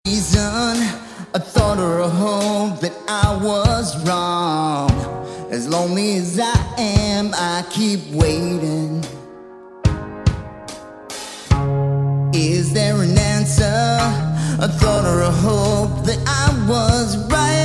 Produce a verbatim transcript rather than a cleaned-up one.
reason, a thought or a hope that I was wrong. As lonely as I am, I keep waiting. Is there an answer, a thought or a hope that I was right?